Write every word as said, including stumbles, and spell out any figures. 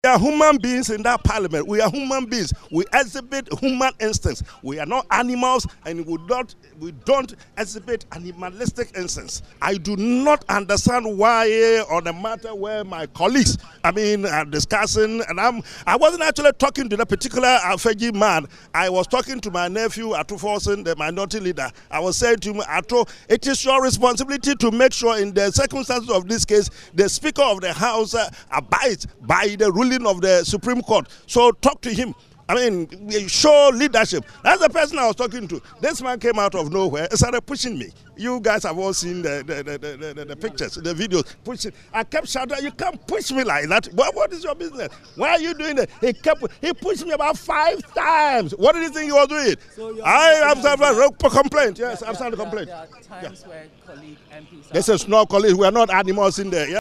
We are human beings in that parliament. We are human beings. We exhibit human instincts. We are not animals, and we don't we don't exhibit animalistic instincts. I do not understand why on a matter where my colleagues, I mean, are discussing, and I'm I wasn't actually talking to the particular Afeji man. I was talking to my nephew Ato Forson, the minority leader. I was saying to him, Ato, it is your responsibility to make sure in the circumstances of this case, the Speaker of the House uh, abides by the ruling of the Supreme Court. So talk to him. I mean, show leadership. That's the person I was talking to. This man came out of nowhere and started pushing me. You guys have all seen the, the, the, the, the, the pictures, the videos. Pushing. I kept shouting, you can't push me like that. What, what is your business? Why are you doing that? He kept, he pushed me about five times. What did you think he was doing? So I have a complaint. Yes, I've signed a complaint. There are times yeah. where colleague M Ps. This is not colleagues. We are not animals in there. Yeah?